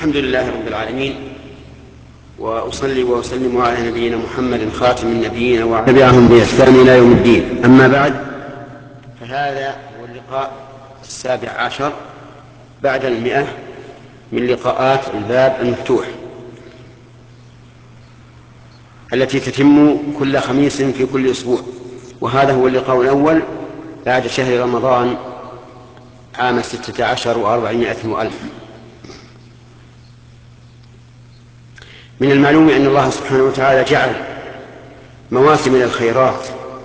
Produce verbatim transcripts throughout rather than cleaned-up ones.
الحمد لله رب العالمين، وأصلي وأسلم على نبينا محمد خاتم النبيين وتبعهم بإحسان إلى يوم الدين. أما بعد، فهذا هو اللقاء السابع عشر بعد المئة من لقاءات الباب المفتوح التي تتم كل خميس في كل أسبوع، وهذا هو اللقاء الأول بعد شهر رمضان عام ستة عشر وأربعمائة وألف. من المعلوم أن الله سبحانه وتعالى جعل مواسم من الخيرات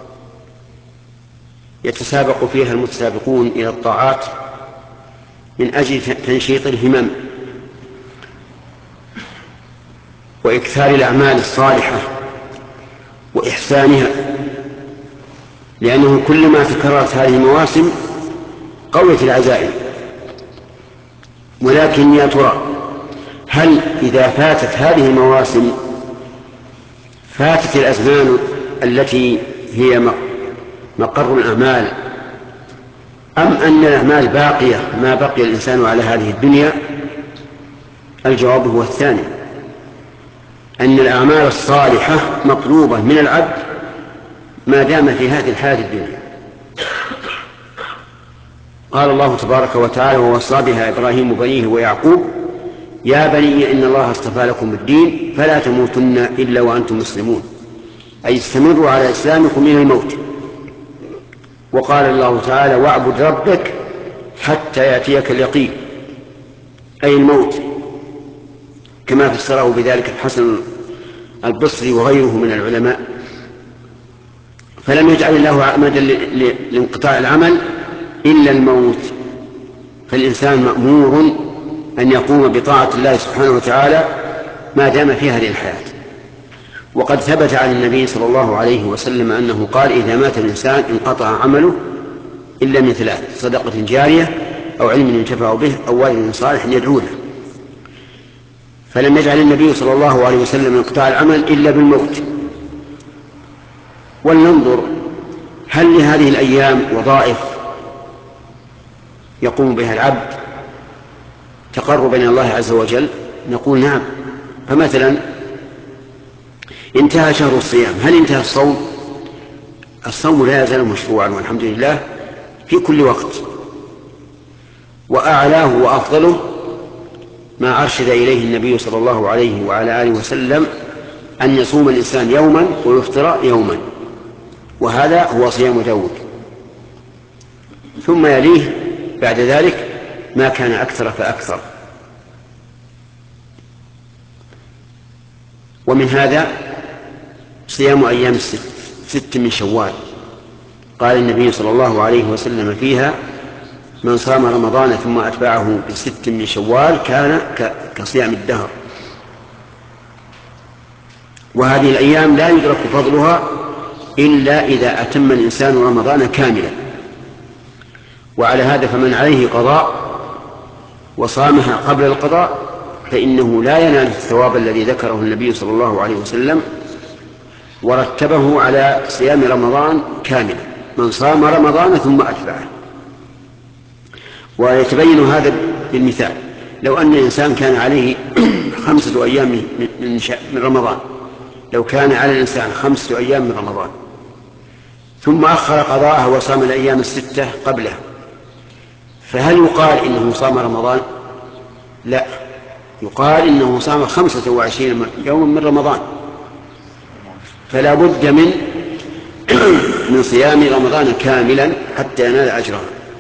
يتسابق فيها المتسابقون إلى الطاعات من أجل تنشيط الهمم وإكثار الأعمال الصالحة وإحسانها، لأنه كلما تكررت هذه المواسم قويت العزائم. ولكن يا ترى، هل إذا فاتت هذه المواسم فاتت الأزمان التي هي مقر الأعمال، أم أن الأعمال باقية ما بقي الإنسان على هذه الدنيا؟ الجواب هو الثاني، أن الأعمال الصالحة مطلوبة من العبد ما دام في هذه الحياة الدنيا. قال الله تبارك وتعالى: ووصى بها إبراهيم بنيه ويعقوب يا بني إن الله اصطفى لكم الدين فلا تموتن إلا وأنتم مسلمون، أي استمروا على إسلامكم من الموت. وقال الله تعالى: واعبد ربك حتى يأتيك اليقين، أي الموت، كما فسره بذلك الحسن البصري وغيره من العلماء. فلم يجعل الله عمدا لانقطاع العمل إلا الموت، فالإنسان مأمور أن يقوم بطاعة الله سبحانه وتعالى ما دام في هذه الحياة. وقد ثبت عن النبي صلى الله عليه وسلم أنه قال: إذا مات الإنسان انقطع عمله إلا من ثلاث: صدقة جارية، أو علم ينتفع به، أو والد صالح يدعو له. فلم يجعل النبي صلى الله عليه وسلم انقطاع العمل إلا بالموت. ولننظر، هل لهذه الأيام وظائف يقوم بها العبد تقربا إلى الله عز وجل؟ نقول نعم. فمثلا انتهى شهر الصيام، هل انتهى الصوم؟ الصوم لا يزال مشروعا والحمد لله في كل وقت، وأعلاه وأفضله ما أرشد إليه النبي صلى الله عليه وعلى آله وسلم، أن يصوم الإنسان يوما ويفطر يوما، وهذا هو صيام داود. ثم يليه بعد ذلك ما كان أكثر فأكثر. ومن هذا صيام أيام الست ست من شوال. قال النبي صلى الله عليه وسلم فيها: من صام رمضان ثم أتبعه بست من شوال كان كصيام الدهر. وهذه الأيام لا يدرك فضلها إلا إذا أتم الإنسان رمضان كاملا. وعلى هذا فمن عليه قضاء وصامها قبل القضاء فإنه لا ينال الثواب الذي ذكره النبي صلى الله عليه وسلم ورتبه على صيام رمضان كاملا: من صام رمضان ثم أتبعه. ويتبين هذا بالمثال: لو أن الإنسان كان عليه خمسة أيام من رمضان، لو كان على الإنسان خمسة أيام من رمضان ثم أخر قضاءه وصام الأيام الستة قبله، فهل يقال إنه صام رمضان؟ لا، يقال إنه صام خمسة وعشرين يوما من رمضان. فلا بد من من صيام رمضان كاملا حتى ينال أجرها.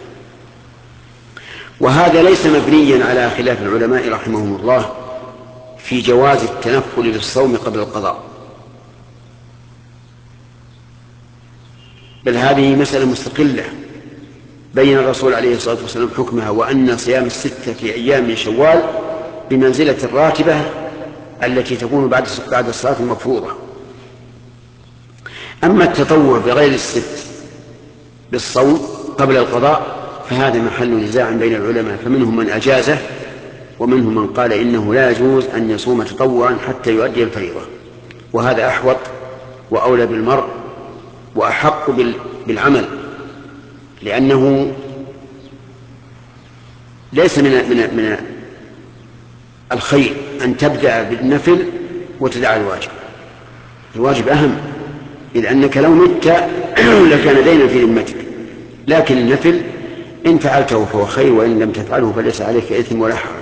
وهذا ليس مبنيا على خلاف العلماء رحمهم الله في جواز التنفل للصوم قبل القضاء، بل هذه مسألة مستقلة بين الرسول عليه الصلاة والسلام حكمها، وأن صيام الستة في أيام من شوال بمنزلة الراتبة التي تكون بعد بعد الصلاة المفروضة. أما التطوع بغير الست بالصوم قبل القضاء فهذا محل نزاع بين العلماء، فمنهم من أجازه ومنهم من قال إنه لا يجوز أن يصوم تطوعا حتى يؤدي الفريضة. وهذا أحوط وأولى بالمرء وأحق بالعمل، لأنه ليس من من من الخير أن تبدأ بالنفل وتدع الواجب. الواجب أهم، إذ أنك لو مت لكان دينا في ذمتك، لكن النفل إن فعلته فهو خير، وإن لم تفعله فليس عليك إثم ولا حرج.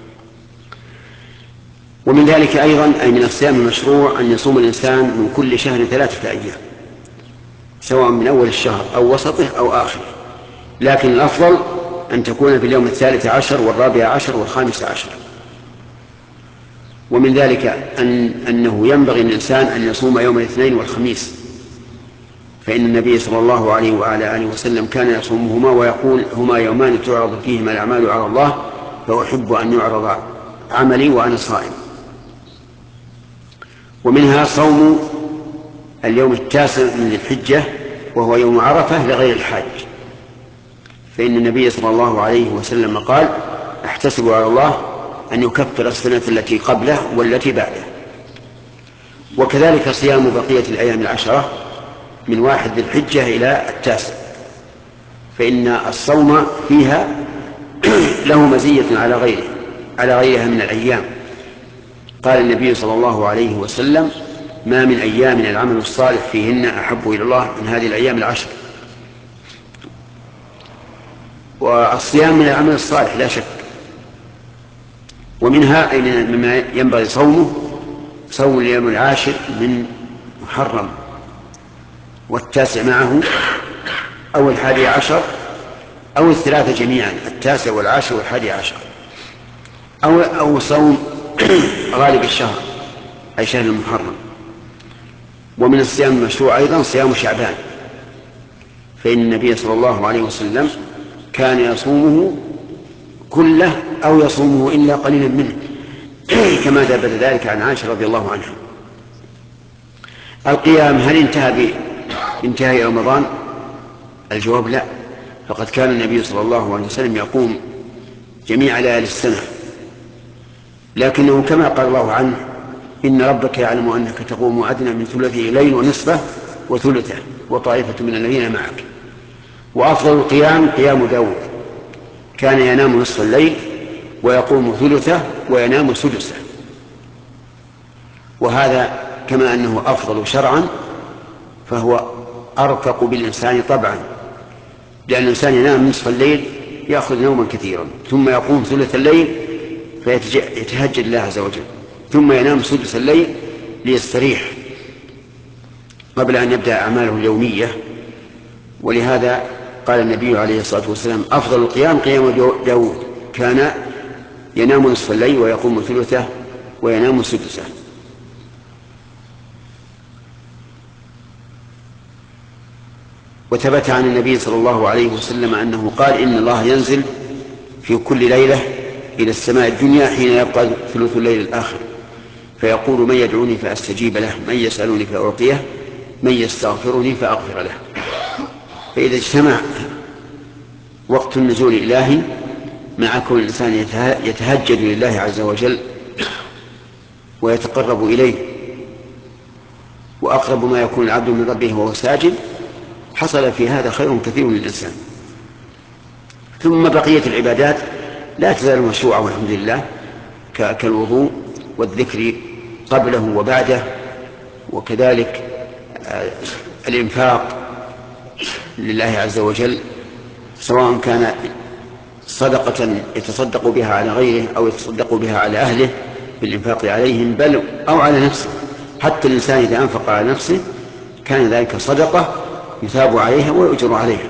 ومن ذلك أيضا أي من الصيام المشروع أن يصوم الإنسان من كل شهر ثلاثة أيام، سواء من أول الشهر أو وسطه أو آخره، لكن الأفضل أن تكون في اليوم الثالث عشر والرابع عشر والخامس عشر. ومن ذلك أن أنه ينبغي للإنسان أن يصوم يوم الاثنين والخميس، فإن النبي صلى الله عليه وعلى آله وسلم كان يصومهما ويقول: هما يومان تعرض فيهما الأعمال على الله، فأحب أن يعرض عملي وأنا صائم. ومنها صوم اليوم التاسع من ذي الحجة وهو يوم عرفة لغير الحاج، فإن النبي صلى الله عليه وسلم قال: احتسب على الله أن يكفر السنة التي قبله والتي بعده. وكذلك صيام بقية الأيام العشرة من واحد ذي الحجة إلى التاسع، فإن الصوم فيها له مزية على غيره على غيرها من الأيام. قال النبي صلى الله عليه وسلم: ما من أيام العمل الصالح فيهن أحب إلى الله من هذه الأيام العشر. والصيام من العمل الصالح لا شك. ومنها أي مما ينبغي صومه صوم اليوم العاشر من محرم والتاسع معه، أو الحادي عشر أو الثلاثة جميعا، التاسع والعاشر والحادي عشر، أو, أو صوم غالب الشهر أي شهر المحرم. ومن الصيام المشروع أيضا صيام شعبان، فإن النبي صلى الله عليه وسلم كان يصومه كله أو يصومه إلا قليلا منه، كما ثبت ذلك عن عائشة رضي الله عنها. القيام هل انتهى بانتهاء رمضان؟ الجواب لا، فقد كان النبي صلى الله عليه وسلم يقوم جميع ليالي السنة، لكنه كما قال الله عنه: إن ربك يعلم أنك تقوم أدنى من ثلثي الليل ونصفه وثلثه وطائفة من الذين معك. وأفضل القيام قيام داود، كان ينام نصف الليل ويقوم ثلثه وينام سدسه، وهذا كما أنه أفضل شرعا فهو أرفق بالإنسان طبعا، لأن الإنسان ينام نصف الليل يأخذ نوما كثيرا، ثم يقوم ثلث الليل فيتهجد الله عز وجل، ثم ينام سدس الليل ليستريح قبل أن يبدأ أعماله اليومية. ولهذا قال النبي عليه الصلاة والسلام: أفضل القيام قيام داود، كان ينام نصف الليل ويقوم ثلثه وينام سدسه. وثبت عن النبي صلى الله عليه وسلم أنه قال: إن الله ينزل في كل ليلة إلى السماء الدنيا حين يبقى ثلث الليل الآخر، فيقول: من يدعوني فأستجيب له، من يسألني فأعطيه، من يستغفرني فأغفر له. فإذا اجتمع وقت النزول الإلهي مع كون الإنسان يتهجد لله عز وجل ويتقرب إليه، وأقرب ما يكون العبد من ربه وهو ساجد، حصل في هذا خير كثير للإنسان. ثم بقية العبادات لا تزال مشروعة والحمد لله، كالوضوء والذكر قبله وبعده، وكذلك الإنفاق لله عز وجل، سواء كان صدقة يتصدق بها على غيره أو يتصدق بها على أهله بالإنفاق عليهم، بل أو على نفسه. حتى الإنسان إذا أنفق على نفسه كان ذلك صدقة يثاب عليها ويؤجر عليها.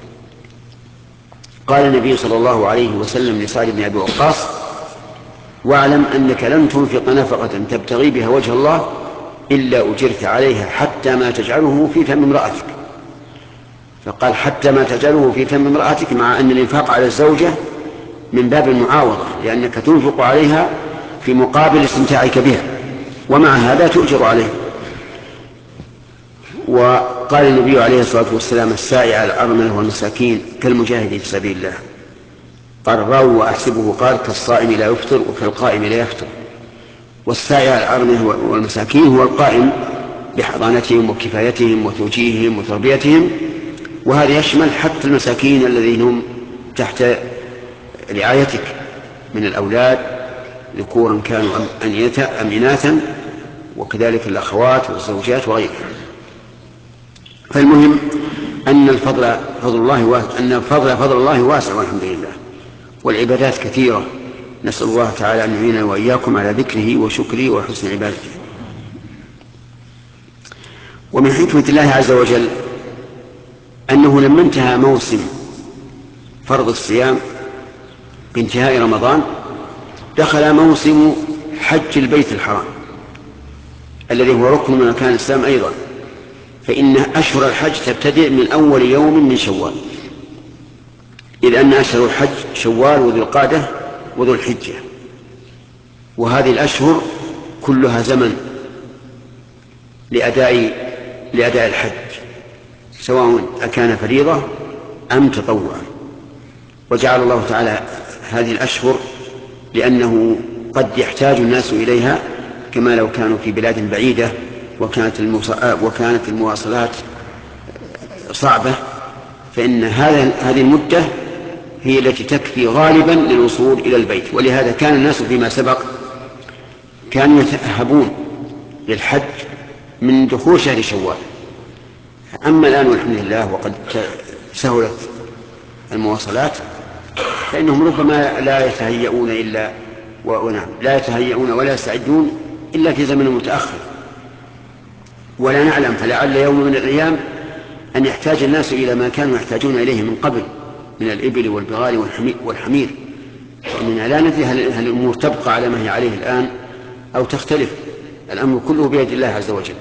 قال النبي صلى الله عليه وسلم لسعد بن أبي وقاص: واعلم أنك لن تنفق نفقة تبتغي بها وجه الله إلا أجرت عليها حتى ما تجعله في فم امرأتك. فقال: حتى ما تجعله في فم امرأتك، مع أن الإنفاق على الزوجة من باب المعاوضة، لأنك تنفق عليها في مقابل استمتاعك بها، ومع هذا تؤجر عليه. وقال النبي عليه الصلاة والسلام: السائع على الأرملة والمساكين كالمجاهد في سبيل الله. قال الراوي: وأحسبه قال: كالصائم لا يفطر وكالقائم لا يفطر. والسائع على الأرملة والمساكين هو القائم بحضانتهم وكفايتهم وتوجيههم وتربيتهم، وهذا يشمل حتى المساكين الذين هم تحت رعايتك من الأولاد ذكورا كانوا أم إناثا، وكذلك الأخوات والزوجات وغيرها. فالمهم أن الفضل فضل الله واسع، أن الفضل فضل الله واسع والحمد لله، والعبادات كثيرة. نسأل الله تعالى أن يعيننا وإياكم على ذكره وشكره وحسن عبادته. ومن حكمة الله عز وجل أنه لما انتهى موسم فرض الصيام بانتهاء رمضان دخل موسم حج البيت الحرام الذي هو ركن من أركان الإسلام أيضا، فإن أشهر الحج تبتدئ من أول يوم من شوال، إذ أن أشهر الحج شوال وذو القعدة وذو الحجة، وهذه الأشهر كلها زمن لأداء لأداء الحج سواء أكان فريضة أم تطوعا. وجعل الله تعالى هذه الأشهر لأنه قد يحتاج الناس إليها، كما لو كانوا في بلاد بعيدة وكانت وكانت المواصلات صعبة، فإن هذه المدة هي التي تكفي غالبا للوصول إلى البيت. ولهذا كان الناس فيما سبق كانوا يتأهبون للحج من دخول شهر شوال. أما الآن والحمد لله وقد سهلت المواصلات فإنهم ربما لا يتهيئون إلا ونعم لا يتهيئون ولا يستعدون إلا في زمن متأخر، ولا نعلم فلعل يوم من الأيام أن يحتاج الناس إلى ما كانوا يحتاجون إليه من قبل من الإبل والبغال والحمير، فإننا لا ندري هل الأمور تبقى على ما هي عليه الآن أو تختلف. الأمر كله بيد الله عز وجل.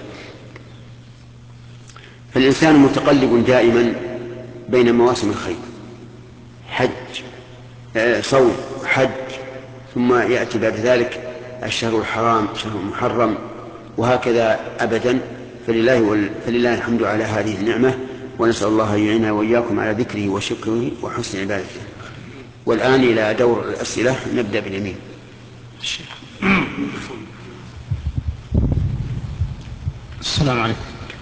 فالإنسان متقلب دائما بين مواسم الخير، حج صوم حج، ثم يأتي بعد ذلك الشهر الحرام شهر محرم، وهكذا أبدا. فلله, فلله الحمد على هذه النعمة، ونسأل الله أن يعيننا وإياكم على ذكره وشكره وحسن عبادته. والآن إلى دور الأسئلة، نبدأ باليمين. السلام عليكم.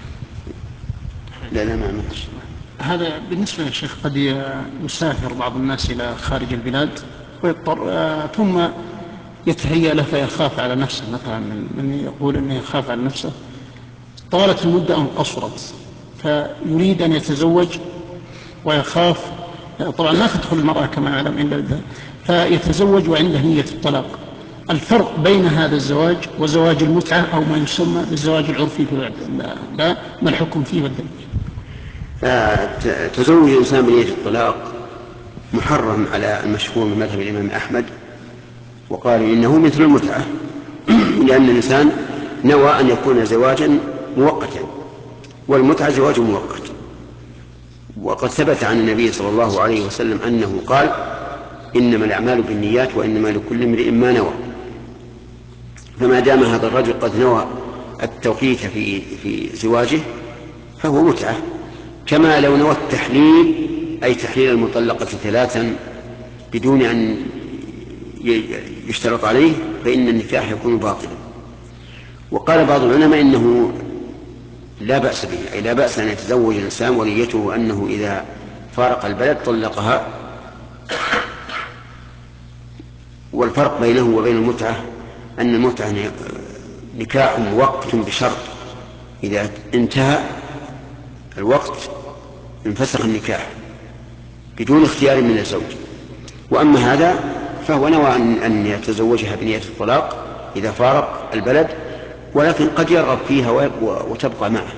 لا لا ما عملش. هذا بالنسبة يا شيخ، قد يسافر بعض الناس إلى خارج البلاد ويضطر آه ثم يتهيأ له فيخاف على نفسه، مثلا من يقول أنه يخاف على نفسه طالت المدة أن قصرت، فيريد أن يتزوج ويخاف، طبعا ما تدخل المرأة كما نعلم عند الذهب، فيتزوج وعنده نية الطلاق. الفرق بين هذا الزواج وزواج المتعة أو ما يسمى بالزواج العرفي في لا ما الحكم فيه والدليل؟ تزوج الإنسان بنية الطلاق محرم على المشهور من مذهب الإمام أحمد، وقالوا إنه مثل المتعة لأن الإنسان نوى أن يكون زواجا مؤقتا، والمتعة زواج مؤقت. وقد ثبت عن النبي صلى الله عليه وسلم أنه قال: إنما الأعمال بالنيات وإنما لكل امرئ ما نوى. فما دام هذا الرجل قد نوى التوقيت في في زواجه فهو متعة، كما لو نوى التحليل أي تحليل المطلقة ثلاثا بدون أن يشترط عليه فإن النكاح يكون باطلا. وقال بعض العلماء إنه لا بأس به، أي لا بأس أن يتزوج الإنسان ونيته أنه إذا فارق البلد طلقها. والفرق بينه وبين المتعة أن المتعة نكاح مؤقت بشرط، إذا انتهى الوقت انفسخ النكاح بدون اختيار من الزوج. وأما هذا فهو نوى أن يتزوجها بنية الطلاق إذا فارق البلد، ولكن قد يرغب فيها وتبقى معه.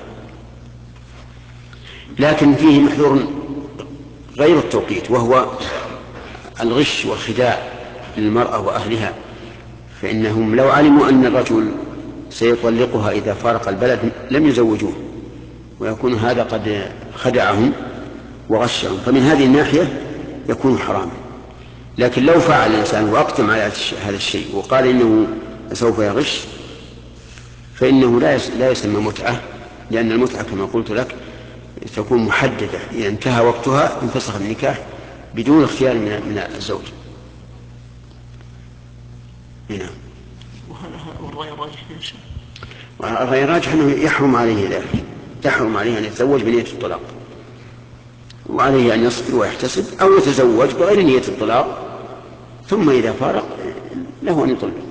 لكن فيه محذور غير التوقيت، وهو الغش والخداع للمرأة وأهلها، فإنهم لو علموا أن الرجل سيطلقها إذا فارق البلد لم يزوجوه، ويكون هذا قد خدعهم وغشهم، فمن هذه الناحية يكون حراما. لكن لو فعل الإنسان وأقدم على هذا الشيء وقال إنه سوف يغش فإنه لا يسمى متعة، لأن المتعة كما قلت لك تكون محددة، إذا انتهى وقتها انفسخ النكاح بدون اختيار من الزوج. هنا والرأي الراجح يا شيخ، الرأي الراجح أنه يحرم عليه ذلك، يحرم عليه أن يتزوج بنية الطلاق، وعليه أن يصبر ويحتسب، أو يتزوج بغير نية الطلاق ثم إذا فارق له أن يطلق.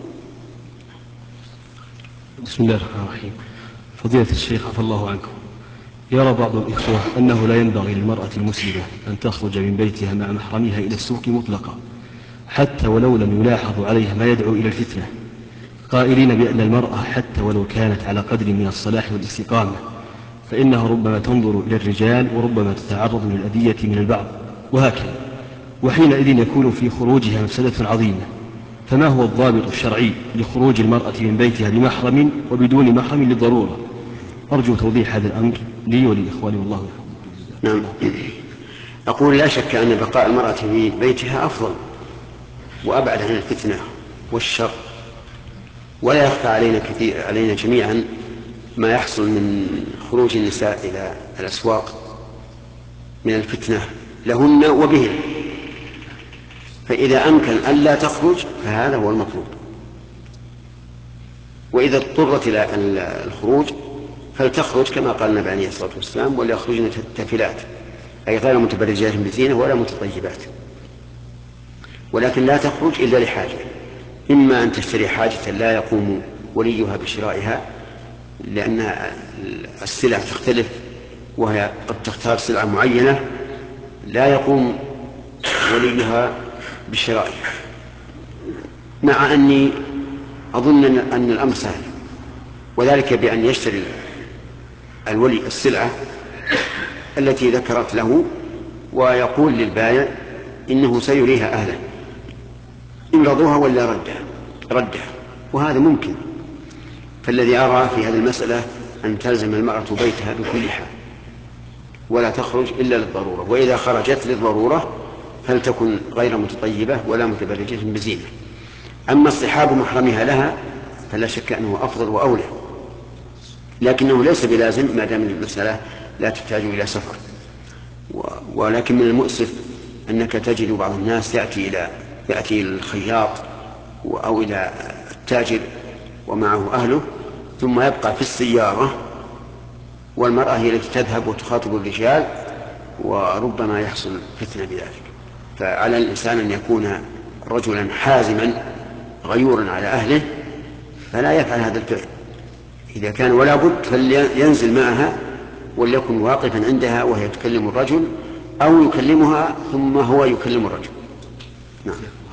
بسم الله الرحمن الرحيم. فضيلة الشيخ عفى الله عنكم، يرى بعض الإخوة أنه لا ينبغي للمرأة المسلمة أن تخرج من بيتها مع محرمها إلى السوق مطلقا حتى ولو لم يلاحظ عليها ما يدعو إلى الفتنة، قائلين بأن المرأة حتى ولو كانت على قدر من الصلاح والاستقامة فإنها ربما تنظر إلى الرجال وربما تتعرض للأذية من البعض وهكذا، وحينئذ يكون في خروجها مفسدة عظيمة. فما هو الضابط الشرعي لخروج المرأة من بيتها بمحرم وبدون محرم للضرورة؟ أرجو توضيح هذا الأمر لي ولإخواني والله يحفظكم. نعم. أقول لا شك أن بقاء المرأة في بيتها أفضل وأبعد عن الفتنة والشر، ولا يخفى علينا كثير علينا جميعا ما يحصل من خروج النساء إلى الأسواق من الفتنة لهن وبهن، فإذا أمكن أن لا تخرج فهذا هو المطلوب، وإذا اضطرت إلى الخروج فلتخرج كما قال النبي عليه الصلاة والسلام: وليخرجن تافلات، أي غير متبرجات بزينة ولا متطيبات، ولكن لا تخرج إلا لحاجة، إما أن تشتري حاجة لا يقوم وليها بشرائها لأن السلع تختلف وهي قد تختار سلعة معينة لا يقوم وليها بشرائها، مع أني أظن أن الأمر سهل، وذلك بأن يشتري الولي السلعة التي ذكرت له ويقول للبائع إنه سيريها أهلا إن رضوها ولا ردها ردها وهذا ممكن. فالذي أرى في هذه المسألة أن تلزم المرأة بيتها بكل حال ولا تخرج إلا للضرورة، وإذا خرجت للضرورة فلتكن غير متطيبة ولا متبرجة بزينة. أما اصطحاب محرمها لها فلا شك أنه أفضل وأولى، لكنه ليس بلازم ما دام المسألة لا تحتاج إلى سفر. ولكن من المؤسف أنك تجد بعض الناس يأتي إلى يأتي الخياط أو إلى التاجر ومعه أهله ثم يبقى في السيارة والمرأة هي التي تذهب وتخاطب الرجال، وربما يحصل فتنة بذلك. فعلى الإنسان أن يكون رجلا حازما غيورا على أهله فلا يفعل هذا الفعل، إذا كان ولا بد فلينزل معها وليكن واقفا عندها وهي تكلم الرجل أو يكلمها ثم هو يكلم الرجل. نعم.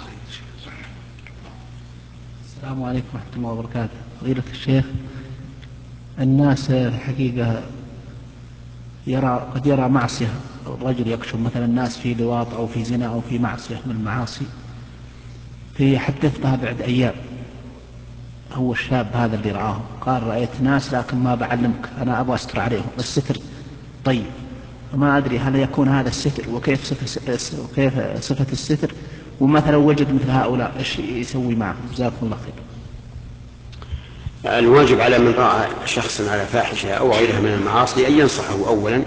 السلام عليكم ورحمة الله وبركاته. فضيلة الشيخ، الناس في الحقيقة يرى قد يرى معصية، الرجل يكشف مثلا الناس في لواط أو في زنا أو في معصية من المعاصي، فيحدثنا بعد أيام هو الشاب هذا اللي رآه قال: رأيت ناس لكن ما بعلمك، أنا أبغى أستر عليهم، الستر طيب، وما أدري هل يكون هذا الستر وكيف صفة, وكيف صفة الستر، ومثلا وجد مثل هؤلاء إيش يسوي معهم؟ جزاكم الله خير. الواجب على من رأى شخصا على فاحشة أو غيرها من المعاصي أن ينصحه أولا،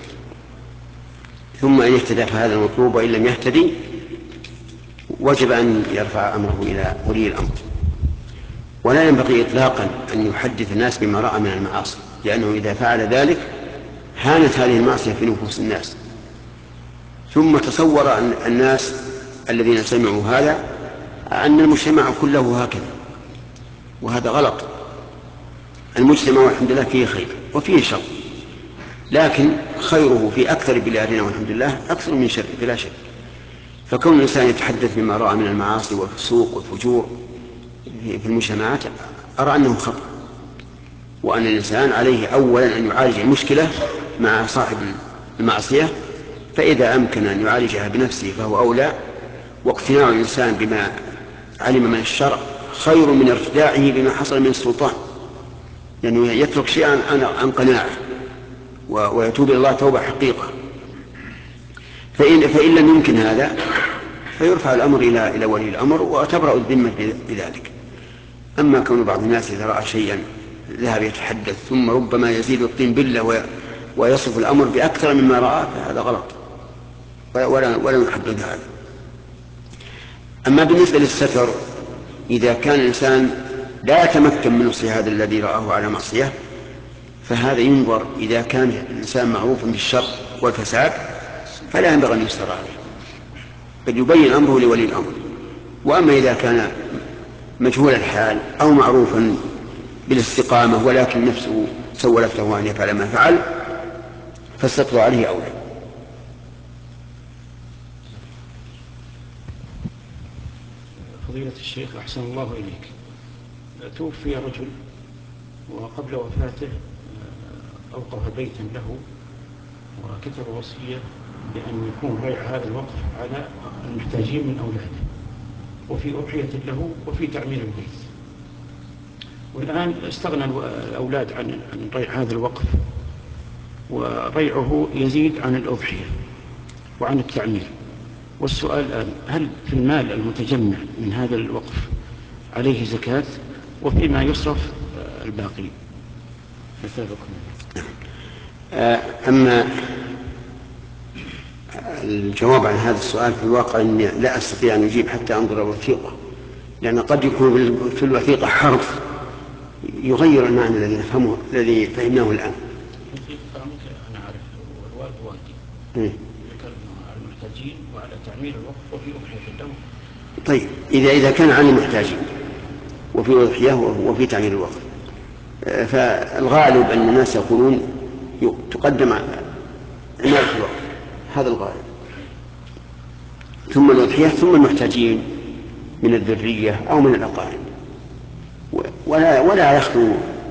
ثم أن يهتدى فهذا المطلوب، وإن لم يهتدي وجب أن يرفع أمره إلى ولي الأمر. ولا ينبغي إطلاقا أن يحدث الناس بما رأى من المعاصي، لأنه إذا فعل ذلك هانت هذه المعصية في نفوس الناس، ثم تصور أن الناس الذين سمعوا هذا أن المجتمع كله هكذا، وهذا غلط. المجتمع والحمد لله فيه خير وفيه شر، لكن خيره في أكثر بلادنا والحمد لله أكثر من شر بلا شك. فكون الإنسان يتحدث بما رأى من المعاصي والفسوق والفجور في المجتمعات أرى أنه خطأ، وأن الإنسان عليه أولا أن يعالج المشكلة مع صاحب المعصية، فإذا أمكن أن يعالجها بنفسه فهو أولى، واقتناع الإنسان بما علم من الشرع خير من ارتداعه بما حصل من السلطان، لأنه يعني يترك شيئا عن قناعه ويتوب إلى الله توبة حقيقة. فإن, فإن لم يمكن هذا فيرفع الأمر إلى إلى ولي الأمر وتبرأ الذمة بذلك. أما كون بعض الناس إذا رأى شيئا ذهب يتحدث ثم ربما يزيد الطين بلة ويصف الأمر بأكثر مما رأى فهذا غلط، ولا, ولا نحدد هذا. أما بالنسبة للستر، إذا كان الإنسان لا يتمكن من نصح هذا الذي رآه على معصية فهذا ينظر، إذا كان الإنسان معروف بالشر والفساد فلا ينبغي أن يستر عليه، بل يبين أمره لولي الأمر. وأما إذا كان مجهول الحال أو معروفا بالاستقامة ولكن نفسه سولت له أن يفعل ما فعل فالستر عليه أولى. فضيلة الشيخ أحسن الله إليك، توفي رجل وقبل وفاته أوقف بيتا له وكتب وصية بأن يكون بيع هذا الوقف على المحتاجين من أولاده وفي أضحية له وفي تعمير البيت، والآن استغنى الأولاد عن بيع هذا الوقف وبيعه يزيد عن الأضحية وعن التعمير. والسؤال الآن، هل في المال المتجمع من هذا الوقف عليه زكاة وفيما يصرف الباقي؟ أما الجواب عن هذا السؤال في الواقع أني لا أستطيع أن أجيب حتى أنظر الوثيقة، لأن قد يكون في الوثيقة حرف يغير المعنى الذي نفهمه الذي فهمناه الآن. أنا أعرف الوالد والدي ذكرنا على المحتاجين وعلى تعمير الوقف وفي أضحية له. طيب إذا إذا كان عن المحتاجين وفي أضحية وفي تعمير الوقف، فالغالب أن الناس يقولون تقدم عمارة الوقف، هذا الغالب، ثم الأضحية ثم المحتاجين من الذرية أو من الأقارب، ولا ولا يخلو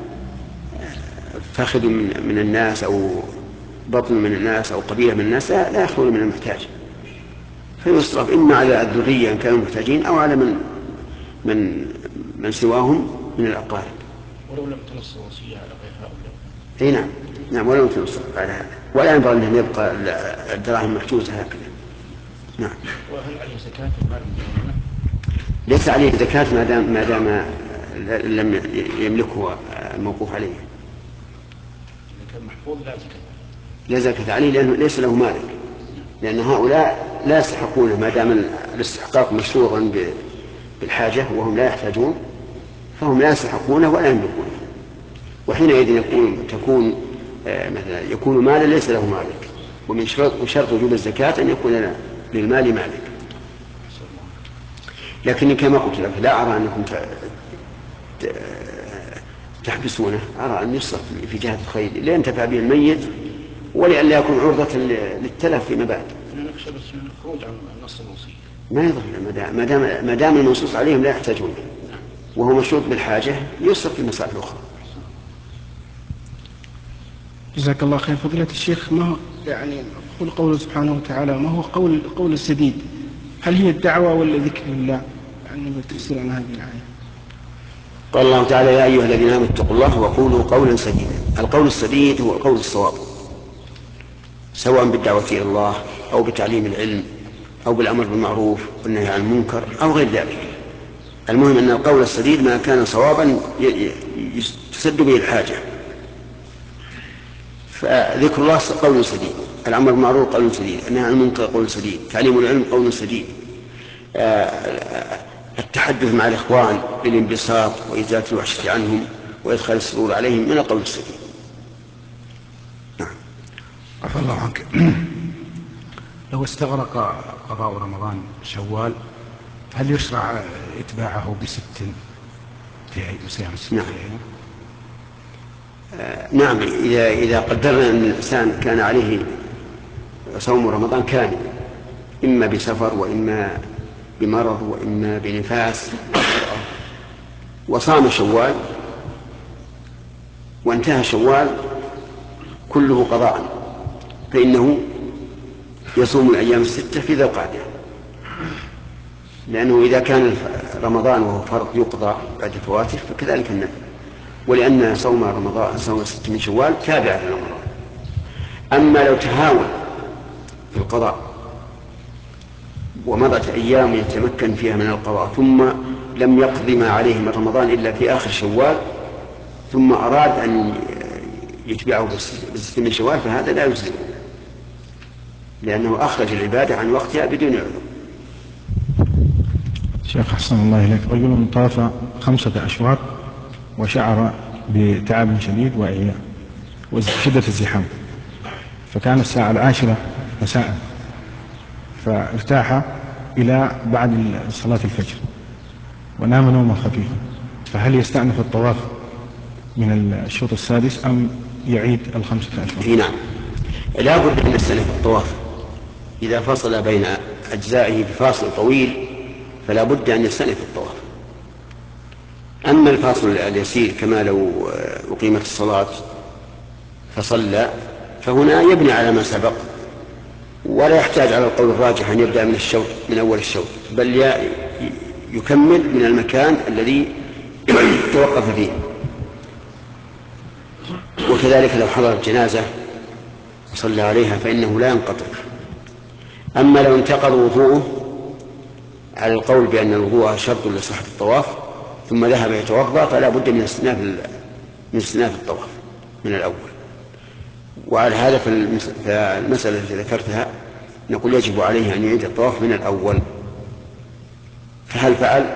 فخذ من, من الناس أو بطن من الناس أو قبيلة من الناس لا يخلو من المحتاج، فيصرف إما على الذرية إن كانوا محتاجين أو على من من من سواهم من الأقارب. ولو لم تنص وصية على غير هؤلاء. أي نعم نعم ولو لم تنص على هذا، ولا ينبغي أن يبقى الدراهم محجوزة هكذا. نعم. وهل عليه زكاة المال المدونة؟ ليس عليه زكاة ما دام ما دام لم يملكه الموقوف عليه. إذا كان محفوظ لا زكاة. لا زكاة عليه لأنه ليس له مالك، لأن هؤلاء لا يستحقونه ما دام الاستحقاق مشروعا بالحاجة وهم لا يحتاجون، فهم لا يستحقونه ولا يملكونه، وحينئذ يكون تكون مثلا يكون مالا ليس له مالك، ومن شرط وجوب الزكاة أن يكون للمال مالك. لكن كما قلت لك لا أرى أنكم تحبسونه، أرى أن يصرف في جهة الخير لينتفع به الميت ولئلا يكون عرضة للتلف فيما بعد. نخشى بس من الخروج عن نص الوصية. ما يضر ما دام ما دام المنصوص عليهم لا يحتاجون وهو مشروط بالحاجة يصرف في مسائل أخرى. جزاك الله خير. فضيلة الشيخ، ما هو يعني قول قوله سبحانه وتعالى ما هو قول قول السديد؟ هل هي الدعوة ولا ذكر الله؟ يعني بالتفسير عن هذه الآية. قال الله تعالى يا أيها الذين آمنوا اتقوا الله وقولوا قولا سديدا. القول السديد هو قول الصواب، سواء بالدعوة إلى الله أو بتعليم العلم أو بالأمر بالمعروف والنهي عن المنكر أو غير ذلك. المهم أن القول السديد ما كان صوابا تسد به الحاجة، فذكر الله قول سديد، الأمر بالمعروف قول سديد، النهي عن المنكر قول سديد، تعليم العلم قول سديد، التحدث مع الإخوان بالانبساط وإزالة الوحشة عنهم وإدخال السرور عليهم من القول السديد. عفى الله عنك. لو استغرق قضاء رمضان شوال هل يشرع إتباعه بست في صيام الست؟ نعم. آه نعم إذا إذا قدرنا أن الإنسان كان عليه صوم رمضان كامل إما بسفر وإما بمرض وإما بنفاس وصام شوال وانتهى شوال كله قضاء، فإنه يصوم الأيام الستة في ذي القعدة، لأنه إذا كان رمضان وهو فرض يقضى بعد فواته فكذلك النفل، ولأن صوم رمضان صوم الستة من شوال تابع لرمضان. أما لو تهاون في القضاء ومضت أيام يتمكن فيها من القضاء ثم لم يقضي ما عليه من رمضان إلا في آخر شوال ثم أراد أن يتبعه بالستة من شوال فهذا لا يجزئه، لأنه أخرج العبادة عن وقتها بدون علم. شيخ أحسن الله إليك، رجل طاف خمسة أشواط وشعر بتعب شديد وإعياء وشدة الزحام، فكان الساعة العاشرة مساء فارتاح إلى بعد صلاة الفجر، ونام نوما خفيفا، فهل يستأنف الطواف من الشوط السادس أم يعيد الخمسة أشواط؟ نعم، لا بد من يستأنف الطواف إذا فصل بين أجزائه بفاصل طويل، فلا بد أن يستأنف الطواف. أما الفاصل اليسير كما لو أقيمت الصلاة فصلى، فهنا يبني على ما سبق، ولا يحتاج على القول الراجح أن يبدأ من الشوط من أول الشوط، بل يكمل من المكان الذي توقف فيه. وكذلك لو حضرت جنازة وصلى عليها فإنه لا ينقطع. أما لو انتقض وضوءه على القول بأن الوضوء شرط لصحة الطواف ثم ذهب يتوضأ، فلا بد من استئناف من استئناف الطواف من الأول. وعلى هذا فالمسألة التي ذكرتها نقول يجب عليه أن يعيد الطواف من الأول. فهل فعل؟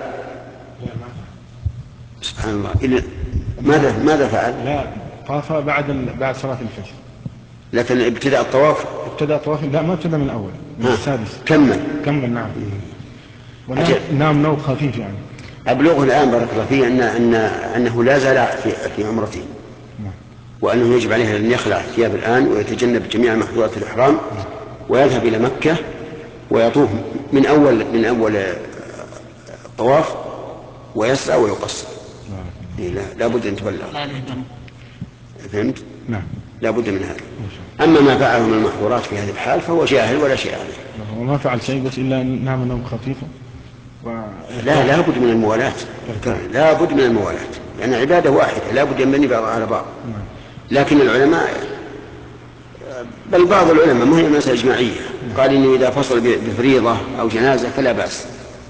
سبحان الله، إلا ماذا ماذا فعل؟ لا، طاف بعد بعد صلاة الفجر، لكن ابتدأ الطواف ابتدأ الطواف لا ما ابتدأ من الأول، من السادس كمل كمل نعم. ونام نوم خفيف يعني. أبلغه الآن بارك الله فيه أن أن أنه لا زال في في عمرته، وأنه يجب عليه أن يخلع الثياب الآن ويتجنب جميع محظورات الإحرام ويذهب إلى مكة ويطوف من أول من أول الطواف ويسعى ويقصر. لا لا بد أن تبلغ. فهمت؟ نعم. لا بد من هذا. أما ما فعله من المحظورات في هذه الحال فهو جاهل ولا شيء عليه. وما فعل شيء بس إلا نام نوم خفيفا. و... لا لا بد من الموالاة، لا بد من الموالاة، لأن يعني عبادة واحدة لا بد ينبني بعض على بعض. لكن العلماء بل بعض العلماء ما هي مسألة إجماعية قال إنه إذا فصل بفريضة أو جنازة فلا بأس.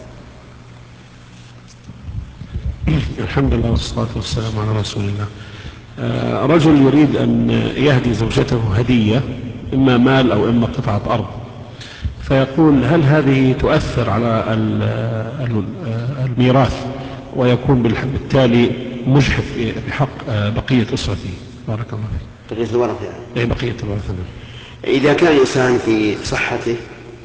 الحمد لله والصلاة والسلام على رسول الله. آه رجل يريد أن يهدي زوجته هدية إما مال أو إما قطعة أرض، فيقول هل هذه تؤثر على الميراث ويكون بالتالي مجحف بحق بقية أسرته؟ بارك الله فيك. بقية الورثة يعني. إيه بقية الورثة. إذا كان الإنسان في صحته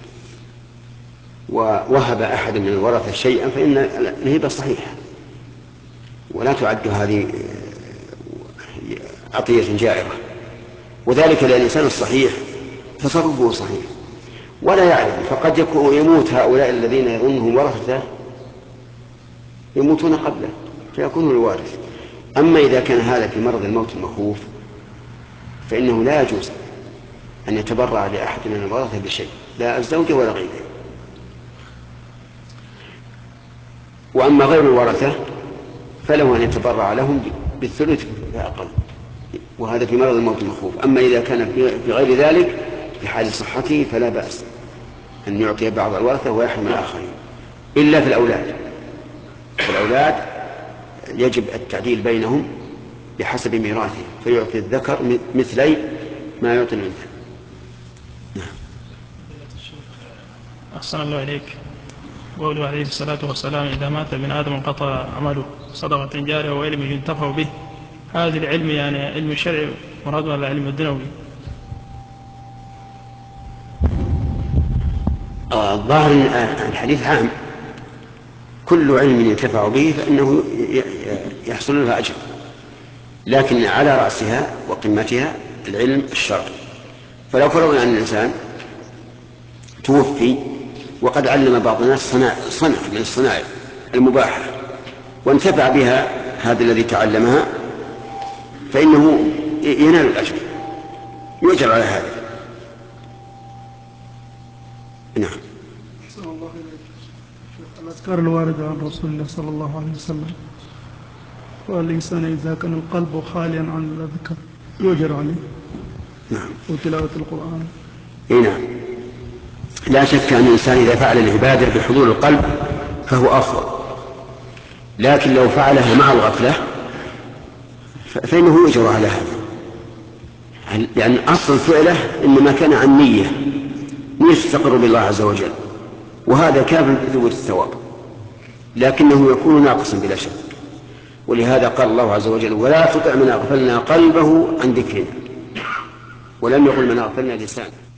ووهب أحد من الورثة شيئا فإن الهبة صحيحة ولا تعد هذه عطية جائرة، وذلك لأن الإنسان الصحيح تصرفه صحيح ولا يعلم، فقد يكون يموت هؤلاء الذين يظنهم ورثته يموتون قبله فيكون الوارث. أما إذا كان هذا في مرض الموت المخوف فإنه لا يجوز أن يتبرع لأحد من الورثة بشيء، لا الزوجة ولا غيره. وأما غير الورثة فله أن يتبرع لهم بالثلث فأقل، وهذا في مرض الموت المخوف. أما إذا كان في غير ذلك في حال صحته فلا بأس أن يعطي بعض الورثة ويحرم الآخرين، إلا في الأولاد. في الأولاد يجب التعديل بينهم بحسب ميراثهم، فيعطي الذكر مثلي ما يعطي الأنثى. نعم. أحسن الله إليك. قوله عليه الصلاة والسلام إذا مات ابن آدم انقطع عمله صدقة جارية وعلم ينتفع به. هذا العلم يعني علم الشرع مراد ولا علم الدنيوي؟ الظاهر الحديث عام، كل علم ينتفع به فإنه يحصل له أجر، لكن على رأسها وقمتها العلم الشرعي. فلو فرضنا أن الإنسان توفي وقد علم بعض الناس صنع, صنع من الصناعع المباحة وانتفع بها هذا الذي تعلمها فإنه ينال الأجر، يؤجر على هذا. نعم. الأذكار الواردة عن رسول الله صلى الله عليه وسلم، والإنسان إذا كان القلب خاليا عن الذكر يؤجر عليه. نعم. وتلاوة القرآن. نعم. لا شك أن الإنسان إذا فعل العبادة بحضور القلب فهو أفضل، لكن لو فعلها مع الغفلة فإنه يؤجر على هذا، لأن أصل فعله إنما كان عن نية يستقر بالله عز وجل، وهذا كاف بثبوت الثواب، لكنه يكون ناقصا بلا شك. ولهذا قال الله عز وجل ولا تطع من أغفلنا قلبه عن ذكرنا، ولم يقل من أغفلنا لسانه.